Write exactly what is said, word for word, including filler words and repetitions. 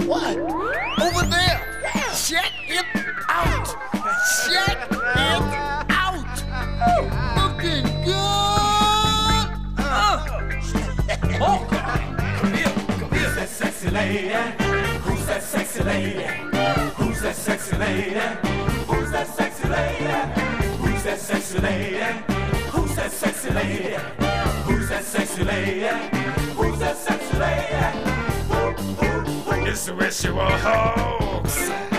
What? Over there. Check it out. Check it out. Looking good. Uh. Oh, come here. Come here. Who's that sexy lady? Who's that sexy lady? Who's that sexy lady? Who's that sexy lady? Who's that sexy lady? Who's that sexy lady? Who's that sexy lady? Who's that sexy lady? It's the ritual hoax.